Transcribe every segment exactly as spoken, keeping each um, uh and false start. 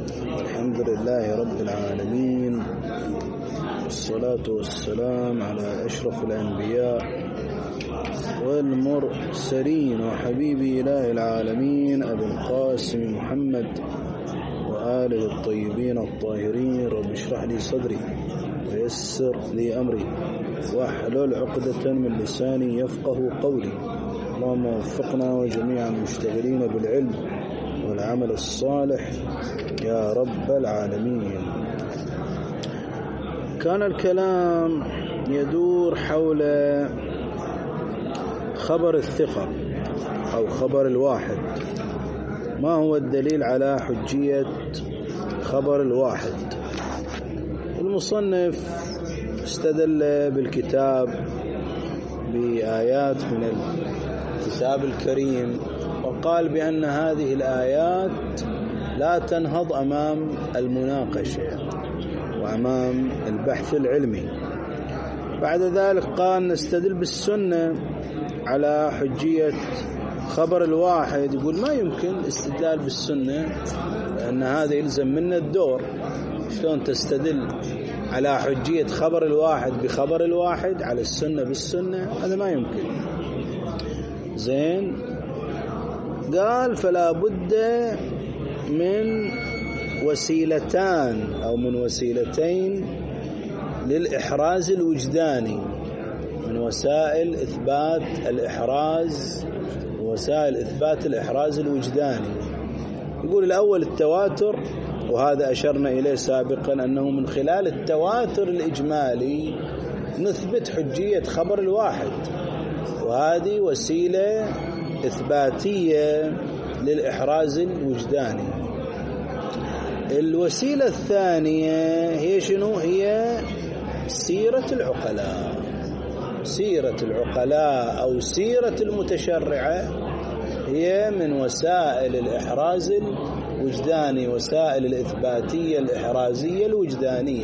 الحمد لله رب العالمين، والصلاة والسلام على أشرف الأنبياء والمرسلين وحبيبي إله العالمين أبي القاسم محمد وآله الطيبين الطاهرين. رب اشرح لي صدري ويسر لي أمري واحلل عقدة من لساني يفقه قولي. اللهم وفقنا وجميع المشتغلين بالعلم والعمل الصالح يا رب العالمين. كان الكلام يدور حول خبر الثقة أو خبر الواحد. ما هو الدليل على حجية خبر الواحد؟ المصنف استدل بالكتاب بآيات من الكتاب الكريم، وقال بأن هذه الآيات لا تنهض أمام المناقشة وأمام البحث العلمي. بعد ذلك قال نستدل بالسنة على حجية خبر الواحد. يقول ما يمكن استدلال بالسنة لأن هذا يلزم منا الدور. شلون تستدل على حجية خبر الواحد بخبر الواحد على السنة بالسنة؟ هذا ما يمكن. زين، قال فلا بد من وسيلتان أو من وسيلتين للإحراز الوجداني، من وسائل إثبات الإحراز وسائل إثبات الإحراز الوجداني. يقول الأول التواتر، وهذا أشرنا إليه سابقا أنه من خلال التواتر الإجمالي نثبت حجية خبر الواحد، وهذه وسيلة إثباتية للإحراز الوجداني. الوسيلة الثانية هي شنو؟ هي سيرة العقلاء. سيرة العقلاء أو سيرة المتشرعة هي من وسائل الإحراز الوجداني، وسائل الإثباتية الإحرازية الوجدانية.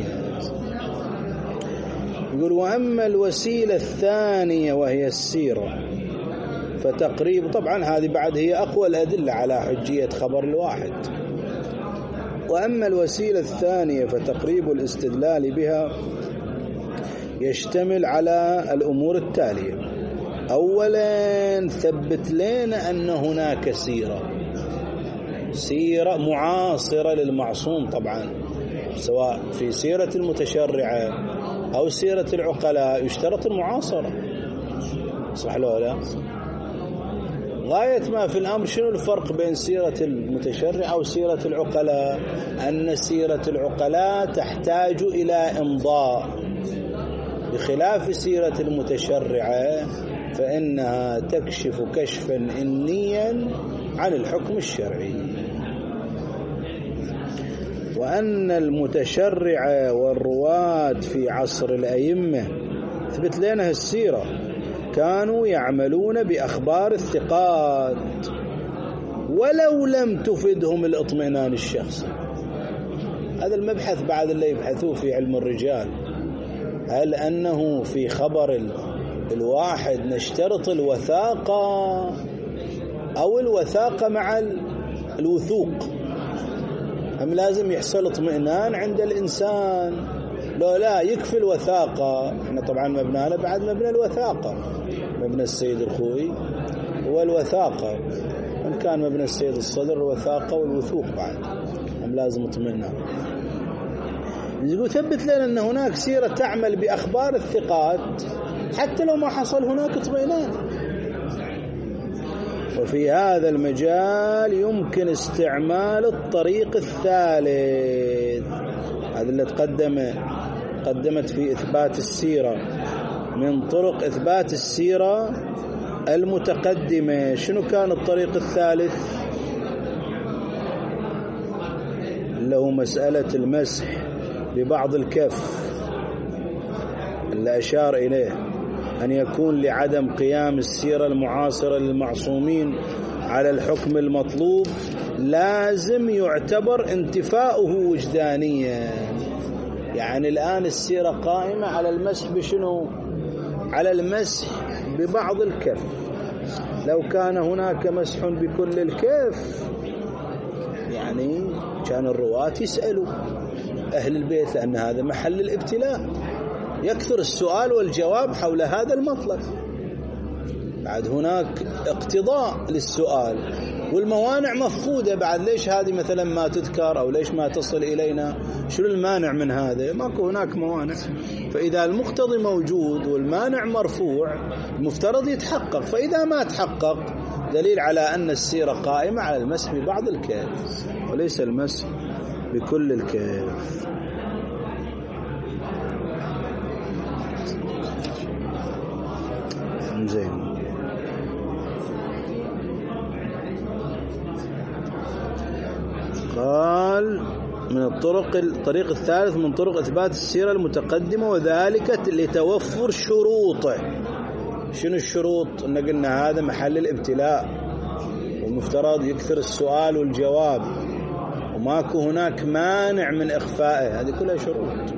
يقول وأما الوسيلة الثانية وهي السيرة فتقريب، طبعا هذه بعد هي أقوى الأدلة على حجية خبر الواحد. وأما الوسيلة الثانية فتقريب الاستدلال بها يشتمل على الأمور التالية. أولا ثبت لنا أن هناك سيرة سيرة معاصرة للمعصوم، طبعا سواء في سيرة المتشرعة أو سيرة العقلاء يشترط المعاصرة، صح لو لا؟ غاية ما في الأمر شنو الفرق بين سيرة المتشرع أو سيرة العقلاء؟ أن سيرة العقلاء تحتاج إلى إمضاء، بخلاف سيرة المتشرعة فإنها تكشف كشفا إنيا عن الحكم الشرعي. وأن المتشرع والرواة في عصر الأئمة ثبت لنا السيرة كانوا يعملون بأخبار الثقات ولو لم تفدهم الاطمئنان الشخصي. هذا المبحث بعد اللي يبحثوه في علم الرجال، هل أنه في خبر الواحد نشترط الوثاقة أو الوثاقة مع الوثوق، أم لازم يحصل اطمئنان عند الإنسان؟ لو لا يكفي الوثاقة. احنا طبعا مبنانا بعد مبنى الوثاقة، مبنى السيد الخوي هو الوثاقة، إن كان مبنى السيد الصدر الوثاقة والوثوق بعد، أم لازم اطمئنان. يقول ثبت لنا أن هناك سيرة تعمل بأخبار الثقات حتى لو ما حصل هناك اطمئنان. وفي هذا المجال يمكن استعمال الطريق الثالث، هذا اللي تقدم قدمت في إثبات السيرة من طرق إثبات السيرة المتقدمة. شنو كان الطريق الثالث؟ اللي هو مسألة المسح ببعض الكف، اللي أشار إليه أن يكون لعدم قيام السيرة المعاصرة للمعصومين على الحكم المطلوب لازم يعتبر انتفاؤه وجدانيا. يعني الآن السيرة قائمة على المسح بشنو؟ على المسح ببعض الكف. لو كان هناك مسح بكل الكف يعني كان الرواة يسألوا أهل البيت، لأن هذا محل الابتلاء، يكثر السؤال والجواب حول هذا المطلب. بعد هناك اقتضاء للسؤال، والموانع مفقودة بعد. ليش هذه مثلا ما تذكر أو ليش ما تصل إلينا؟ شنو المانع من هذا؟ ماكو هناك موانع. فإذا المقتضي موجود والمانع مرفوع المفترض يتحقق، فإذا ما تحقق دليل على أن السيرة قائمة على المسح ببعض الكيف وليس المسح بكل الكيف. زين. قال من الطرق الطريق الثالث من طرق إثبات السيرة المتقدمة، وذلك لتوفر شروطه. شنو الشروط؟ إن قلنا هذا محل الابتلاء والمفترض يكثر السؤال والجواب، وماكو هناك مانع من إخفائه، هذه كلها شروط.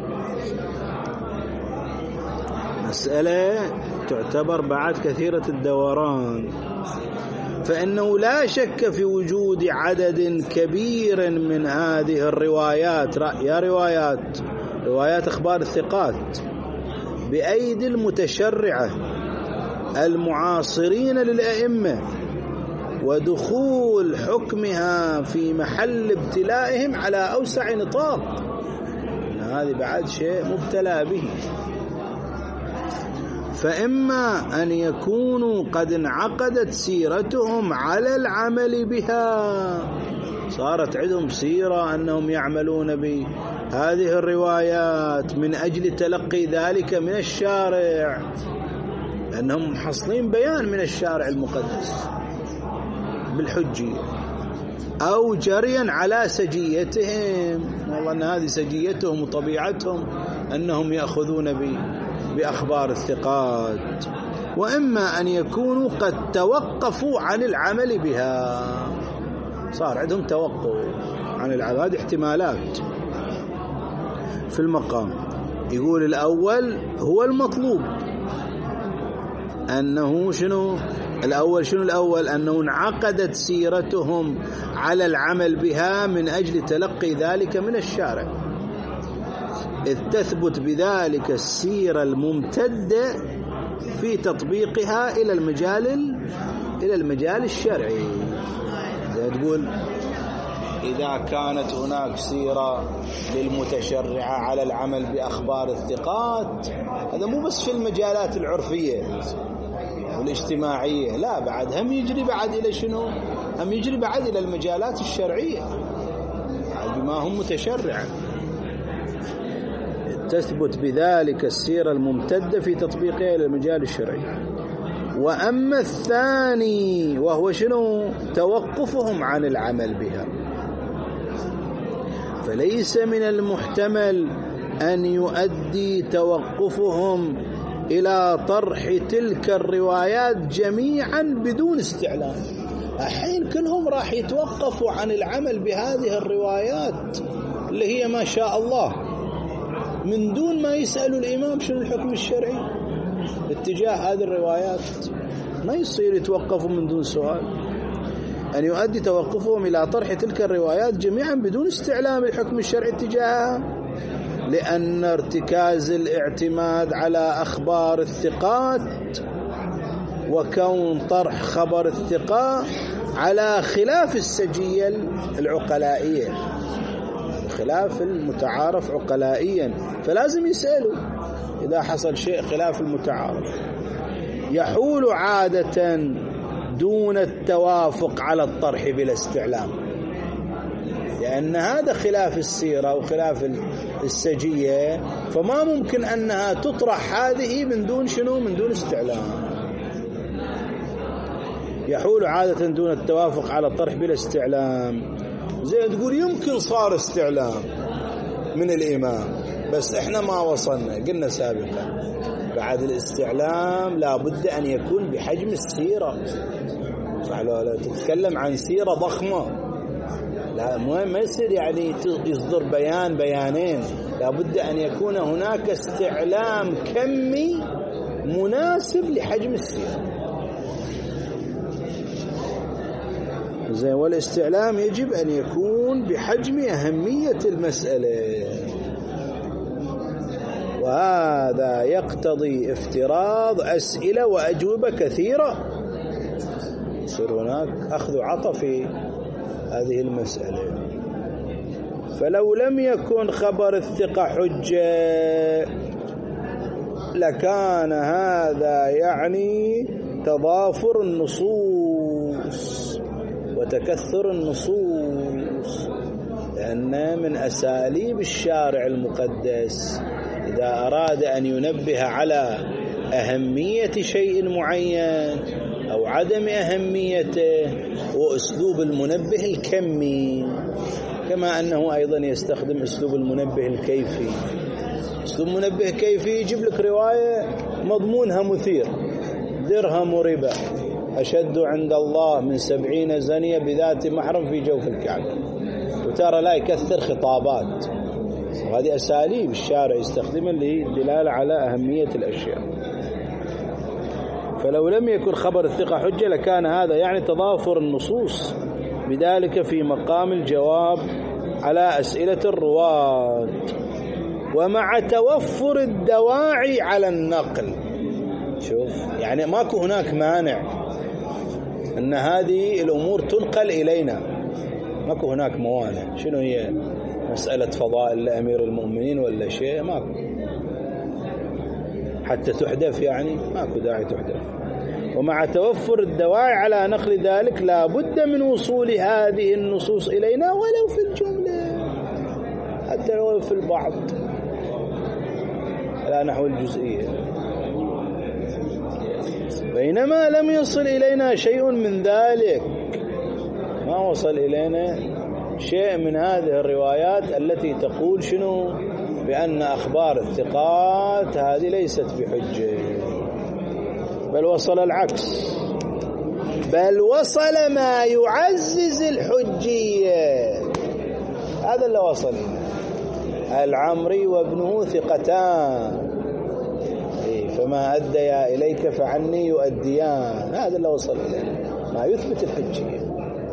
مسألة تعتبر بعد كثيرة الدوران، فإنه لا شك في وجود عدد كبير من هذه الروايات، يا روايات روايات أخبار الثقات بأيدي المتشرعة المعاصرين للأئمة، ودخول حكمها في محل ابتلائهم على أوسع نطاق. هذه بعد شيء مبتلى به. فإما أن يكونوا قد انعقدت سيرتهم على العمل بها، صارت عندهم سيرة أنهم يعملون بهذه الروايات من أجل تلقي ذلك من الشارع، لأنهم محصلين بيان من الشارع المقدس بالحجية، أو جريا على سجيتهم، والله أن هذه سجيتهم وطبيعتهم أنهم يأخذون به بأخبار الثقات. وإما أن يكونوا قد توقفوا عن العمل بها، صار عندهم توقف عن العمل. هذه احتمالات في المقام. يقول الأول هو المطلوب أنه شنو الأول شنو الأول أنه انعقدت سيرتهم على العمل بها من أجل تلقي ذلك من الشارع، إذ تثبت بذلك السيرة الممتدة في تطبيقها إلى المجال إلى المجال الشرعي. تقول إذا كانت هناك سيرة للمتشرعة على العمل بأخبار الثقات، هذا مو بس في المجالات العرفية والاجتماعية، لا، بعد هم يجري بعد إلى شنو؟ هم يجري بعد إلى المجالات الشرعية بما هم متشرعة. تثبت بذلك السيرة الممتدة في تطبيقها إلى المجال الشرعي. وأما الثاني وهو شنو؟ توقفهم عن العمل بها، فليس من المحتمل أن يؤدي توقفهم إلى طرح تلك الروايات جميعا بدون استعلام. الحين كلهم راح يتوقفوا عن العمل بهذه الروايات اللي هي ما شاء الله من دون ما يسألوا الإمام شنو الحكم الشرعي اتجاه هذه الروايات. ما يصير يتوقفوا من دون سؤال. أن يؤدي توقفهم إلى طرح تلك الروايات جميعا بدون استعلام الحكم الشرعي اتجاهها، لأن ارتكاز الاعتماد على أخبار الثقات وكون طرح خبر الثقة على خلاف السجية العقلائية، خلاف المتعارف عقلائيا، فلازم يسألوا إذا حصل شيء خلاف المتعارف. يحول عادة دون التوافق على الطرح بلا استعلام، لأن هذا خلاف السيرة وخلاف السجية، فما ممكن أنها تطرح هذه من دون شنو؟ من دون استعلام. يحول عادة دون التوافق على الطرح بلا استعلام. زي تقول يمكن صار استعلام من الإمام بس إحنا ما وصلنا. قلنا سابقا بعد الاستعلام لا بد أن يكون بحجم السيرة، لا تتكلم عن سيرة ضخمة، لا ما يصير يعني يصدر بيان بيانين، لا بد أن يكون هناك استعلام كمي مناسب لحجم السيرة. زين. والاستعلام يجب أن يكون بحجم أهمية المسألة، وهذا يقتضي افتراض أسئلة وأجوبة كثيرة، يصير هناك أخذ وعطاء في هذه المسألة. فلو لم يكن خبر الثقة حجة لكان هذا يعني تضافر النصوص وتكثر النصوص، لأن من أساليب الشارع المقدس إذا أراد أن ينبه على أهمية شيء معين أو عدم أهميته هو أسلوب المنبه الكمي، كما أنه أيضا يستخدم أسلوب المنبه الكيفي. أسلوب منبه كيفي يجيب لك رواية مضمونها مثير، درهم وربا أشد عند الله من سبعين زنية بذات محرم في جوف الكعبة، وترى لا يكثر خطابات. وهذه أساليب الشارع يستخدمها للدلالة على أهمية الأشياء. فلو لم يكن خبر الثقة حجة لكان هذا يعني تضافر النصوص بذلك في مقام الجواب على أسئلة الرواة، ومع توفر الدواعي على النقل. شوف يعني ماكو هناك مانع أن هذه الأمور تنقل إلينا، ماكو هناك موانع. شنو هي مسألة فضائل لأمير المؤمنين ولا شيء؟ ماكو حتى تحدث، يعني ماكو داعي تحدث. ومع توفر الدواعي على نقل ذلك لا بد من وصول هذه النصوص إلينا ولو في الجملة حتى لو في البعض على نحو الجزئية. بينما لم يصل إلينا شيء من ذلك، ما وصل إلينا شيء من هذه الروايات التي تقول شنو؟ بأن أخبار الثقات هذه ليست بحجة، بل وصل العكس، بل وصل ما يعزز الحجية. هذا اللي وصل. العمري وابنه ثقتان فما أديا إليك فعني يؤديان، هذا اللي وصل إليه ما يثبت الحجية.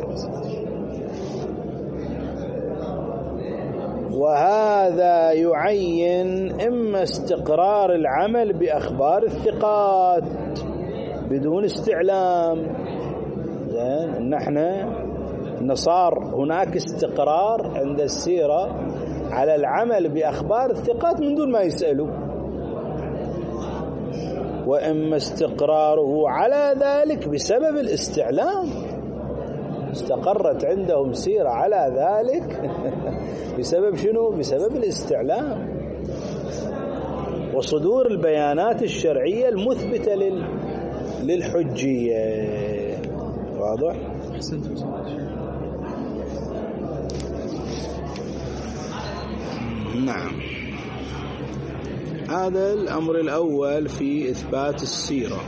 وهذا يعين إما استقرار العمل بأخبار الثقات بدون استعلام، زين، نحن نصار هناك استقرار عند السيرة على العمل بأخبار الثقات من دون ما يسألوا، وإما استقراره على ذلك بسبب الاستعلام، استقرت عندهم سيرة على ذلك بسبب شنو؟ بسبب الاستعلام وصدور البيانات الشرعية المثبتة لل... للحجية. واضح؟ نعم. هذا الأمر الأول في إثبات السيرة.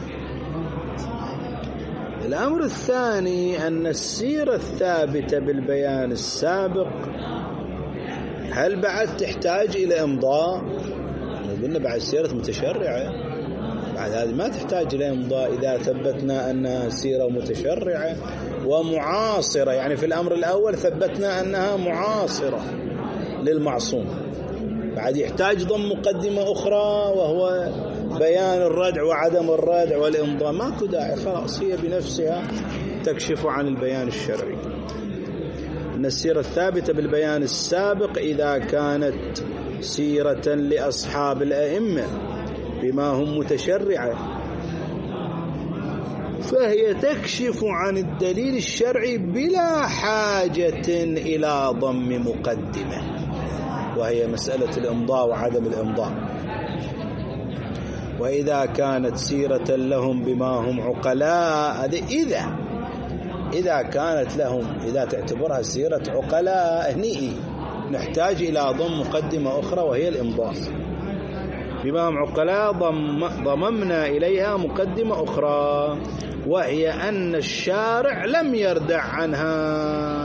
الأمر الثاني أن السيرة الثابتة بالبيان السابق هل بعد تحتاج إلى إمضاء؟ قلنا بعد سيرة متشرعة، بعد هذه ما تحتاج إلى إمضاء إذا ثبتنا أنها سيرة متشرعة ومعاصرة. يعني في الأمر الأول ثبتنا أنها معاصرة للمعصوم، بعد يحتاج ضم مقدمة أخرى وهو بيان الردع وعدم الردع والإمضاء. ماكو داعي، خلاص هي بنفسها تكشف عن البيان الشرعي. أن السيرة الثابتة بالبيان السابق إذا كانت سيرة لأصحاب الأئمة بما هم متشرعة فهي تكشف عن الدليل الشرعي بلا حاجة إلى ضم مقدمة، وهي مسألة الإمضاء وعدم الإمضاء. وإذا كانت سيرة لهم بما هم عقلاء، هذه إذا إذا كانت لهم، إذا تعتبرها سيرة عقلاء هني نحتاج إلى ضم مقدمة أخرى وهي الإمضاء. بما هم عقلاء ضم ضممنا إليها مقدمة أخرى وهي أن الشارع لم يردع عنها،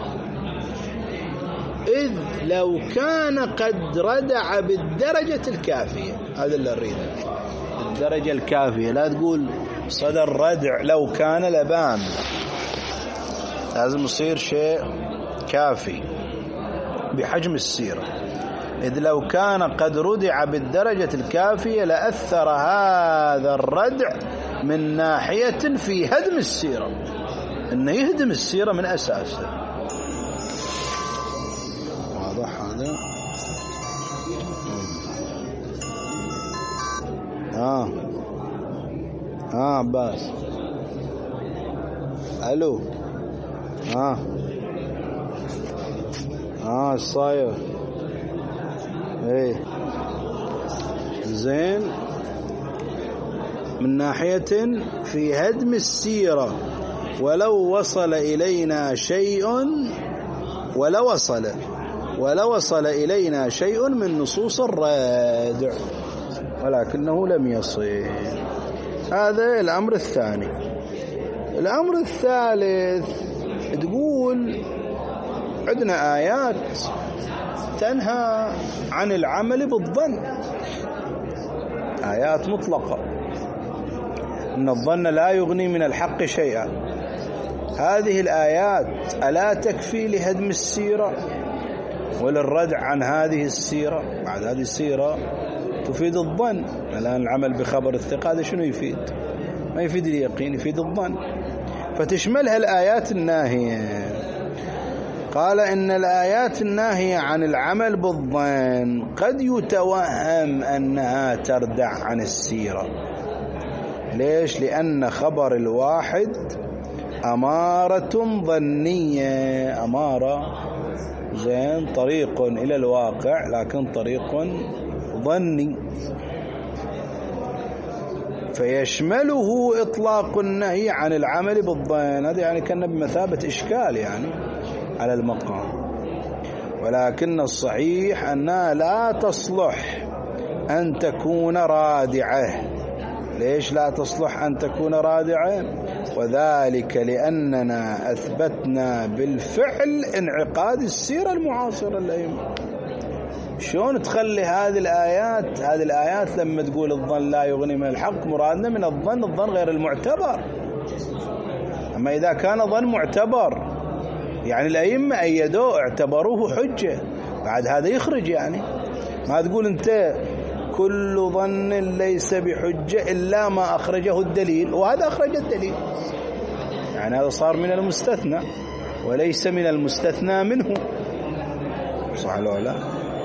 إذ لو كان قد ردع بالدرجة الكافية. هذا اللي أريده، الدرجة الكافية. لا تقول صدر ردع لو كان لبان، لازم يصير شيء كافي بحجم السيرة، إذ لو كان قد ردع بالدرجة الكافية لأثر هذا الردع من ناحية في هدم السيرة، إنه يهدم السيرة من أساسها. واضح هذا؟ ها ها عباس، ألو، ها ها الصاير، ايه زين، من ناحية في هدم السيرة ولو وصل إلينا شيء ولو وصل ولو وصل إلينا شيء من نصوص الردع ولكنه لم يصل. هذا الأمر الثاني. الأمر الثالث تقول عندنا آيات تنهى عن العمل بالظن، آيات مطلقة، إن الظن لا يغني من الحق شيئا. هذه الآيات ألا تكفي لهدم السيرة وللردع عن هذه السيرة؟ بعد هذه السيرة تفيد الظن. الآن العمل بخبر الثقة هذا شنو يفيد؟ ما يفيد اليقين، يفيد الظن. فتشملها الآيات الناهية. قال إن الآيات الناهية عن العمل بالظن قد يتوهم أنها تردع عن السيرة. ليش؟ لأن خبر الواحد أمارة ظنية، أمارة زين، طريق إلى الواقع لكن طريق ظني، فيشمله إطلاق النهي عن العمل بالظن. هذا يعني كان بمثابة إشكال يعني على المقام، ولكن الصحيح أنها لا تصلح أن تكون رادعة. ليش لا تصلح أن تكون رادعة؟ وذلك لأننا أثبتنا بالفعل انعقاد السيرة المعاصرة الأئمة. شلون تخلي هذه الآيات هذه الآيات لما تقول الظن لا يغني من الحق، مرادنا من الظن الظن غير المعتبر. أما إذا كان ظن معتبر يعني الأئمة أيدوه اعتبروه حجة، بعد هذا يخرج. يعني ما تقول أنت كل ظن ليس بحجة إلا ما أخرجه الدليل، وهذا أخرج الدليل، يعني هذا صار من المستثنى وليس من المستثنى منه. صح ولا لا؟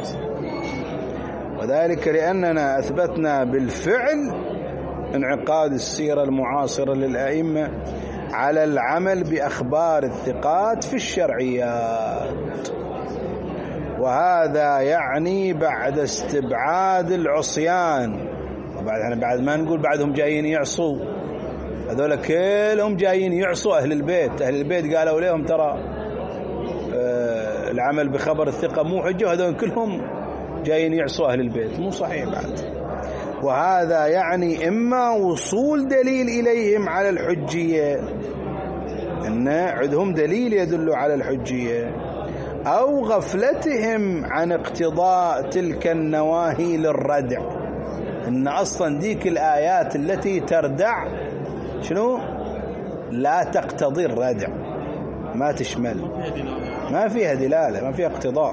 وذلك لأننا أثبتنا بالفعل انعقاد السيرة المعاصرة للأئمة على العمل بأخبار الثقات في الشرعيات، وهذا يعني بعد استبعاد العصيان. وبعد بعد ما نقول بعدهم جايين يعصوا، هذول كلهم جايين يعصوا أهل البيت. أهل البيت قالوا لهم ترى العمل بخبر الثقة مو حجة، وهذول كلهم جايين يعصوا أهل البيت. مو صحيح بعد. وهذا يعني إما وصول دليل إليهم على الحجية، إن عندهم دليل يدل على الحجية، أو غفلتهم عن اقتضاء تلك النواهي للردع، إن أصلا ديك الآيات التي تردع شنو؟ لا تقتضي الردع، ما تشمل، ما فيها دلالة، ما فيها اقتضاء.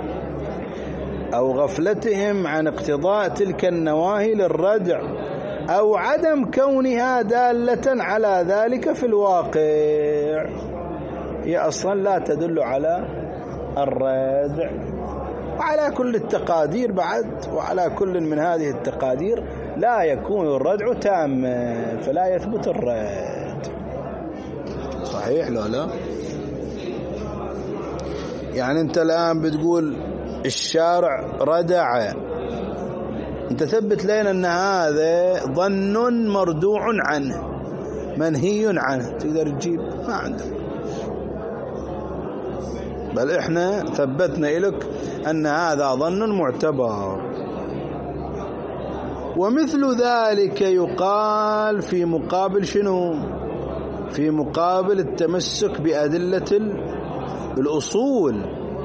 أو غفلتهم عن اقتضاء تلك النواهي للردع، أو عدم كونها دالة على ذلك في الواقع، هي أصلا لا تدل على الردع. وعلى كل التقادير بعد، وعلى كل من هذه التقادير لا يكون الردع تاما، فلا يثبت الرد. صحيح لا لا؟ يعني أنت الآن بتقول الشارع ردع، أنت ثبت لنا أن هذا ظن مردوع عنه منهي عنه، تقدر تجيب؟ ما عندك. بل إحنا ثبتنا لك أن هذا ظن معتبر. ومثل ذلك يقال في مقابل شنو؟ في مقابل التمسك بأدلة الأصول.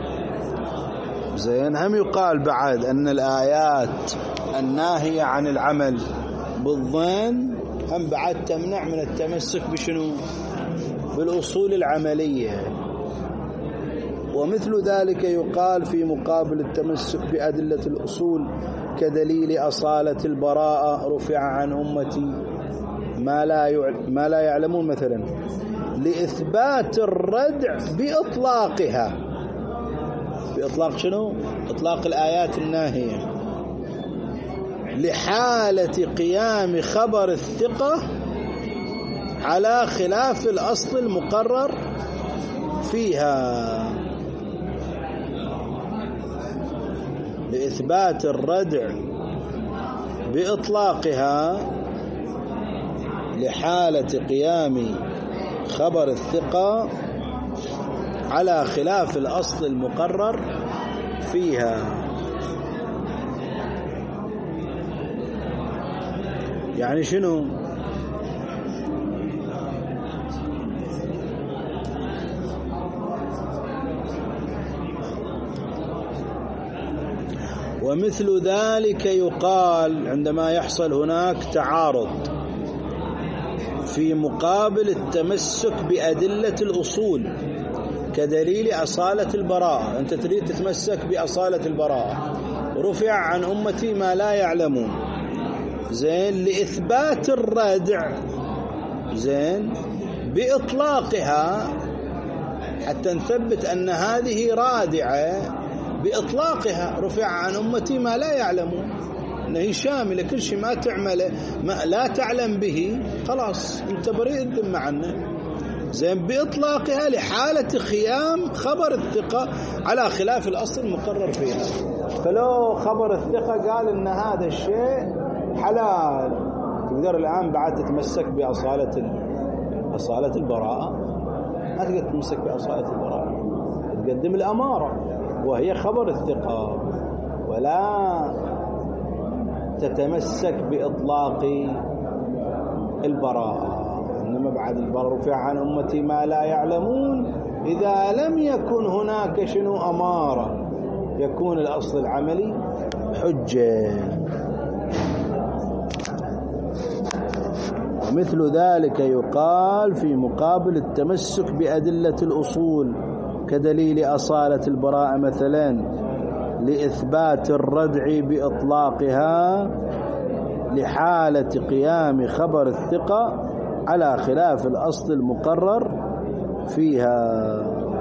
زين، هم يقال بعد أن الآيات الناهية عن العمل بالظن هم بعد تمنع من التمسك بشنو؟ بالأصول العملية. ومثل ذلك يقال في مقابل التمسك بأدلة الأصول كدليل أصالة البراءة رفع عن أمتي ما لا ما لا يعلمون مثلا لإثبات الردع بإطلاقها. بإطلاق شنو؟ إطلاق الآيات الناهية لحالة قيام خبر الثقة على خلاف الأصل المقرر فيها. لإثبات الردع بإطلاقها لحالة قيام خبر الثقة على خلاف الأصل المقرر فيها. يعني شنو؟ ومثل ذلك يقال عندما يحصل هناك تعارض في مقابل التمسك بأدلة الأصول كدليل أصالة البراءة. أنت تريد تتمسك بأصالة البراءة رفع عن أمتي ما لا يعلمون، زين، لإثبات الردع، زين، بإطلاقها حتى نثبت أن هذه رادعة بإطلاقها رفع عن أمتي ما لا يعلمون، أنه هي شاملة كل شيء ما تعمله ما لا تعلم به خلاص أنت بريء الذمة عنه، زين، بإطلاقها لحالة قيام خبر الثقة على خلاف الأصل المقرر فيها. فلو خبر الثقة قال إن هذا الشيء حلال تقدر الآن بعد تتمسك بأصالة أصالة البراءة؟ ما تقدر تتمسك بأصالة البراءة، تقدم الأمارة وهي خبر الثقة، ولا تتمسك بإطلاق البراءة. إنما بعد البراءة رفع عن أمتي ما لا يعلمون إذا لم يكن هناك شنو أمارة يكون الأصل العملي حجة. ومثل ذلك يقال في مقابل التمسك بأدلة الأصول كدليل أصالة البراءة مثلا لإثبات الردع بإطلاقها لحالة قيام خبر الثقة على خلاف الأصل المقرر فيها.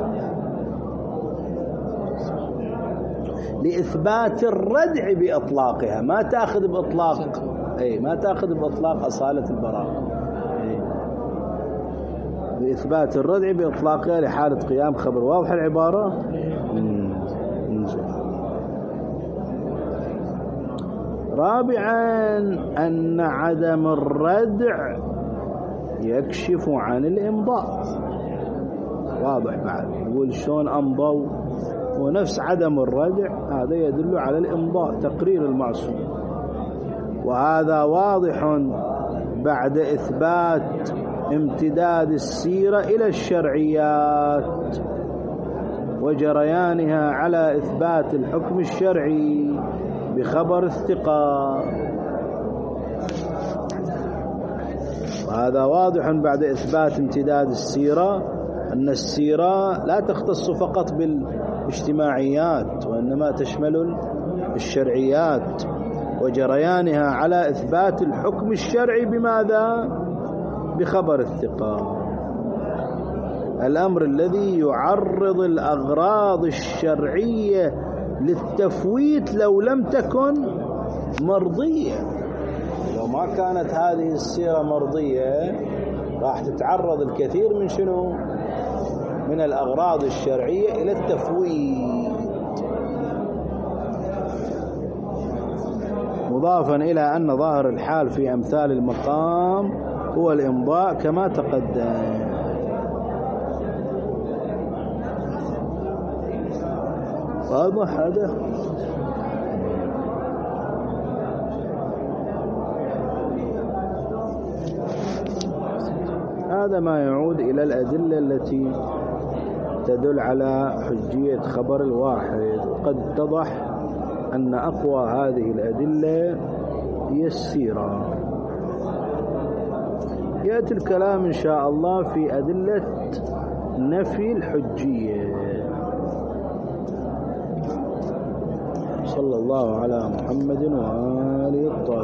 لإثبات الردع بإطلاقها، ما تأخذ بإطلاق أي ما تأخذ بإطلاق أصالة البراءة، بإثبات الردع بإطلاقها لحالة قيام خبر. واضح العبارة؟ رابعا أن عدم الردع يكشف عن الإمضاء. واضح بعد يقول شلون أمضوا، ونفس عدم الردع هذا يدل على الإمضاء تقرير المعصوم، وهذا واضح بعد إثبات امتداد السيرة إلى الشرعيات وجريانها على إثبات الحكم الشرعي بخبر الثقة. وهذا واضح بعد إثبات امتداد السيرة أن السيرة لا تختص فقط بالاجتماعيات وإنما تشمل الشرعيات وجريانها على إثبات الحكم الشرعي بماذا؟ بخبر الثقة، الأمر الذي يعرض الأغراض الشرعية للتفويت لو لم تكن مرضية. لو ما كانت هذه السيرة مرضية راح تتعرض الكثير من شنو؟ من الأغراض الشرعية إلى التفويت. مضافا إلى أن ظاهر الحال في أمثال المقام هو الإمضاء كما تقدم. واضح هذا؟ هذا ما يعود إلى الأدلة التي تدل على حجية خبر الواحد. قد اتضح أن أقوى هذه الأدلة هي السيرة. يأتي الكلام إن شاء الله في أدلة نفي الحجية. صلى الله على محمد وآله الطاهرين.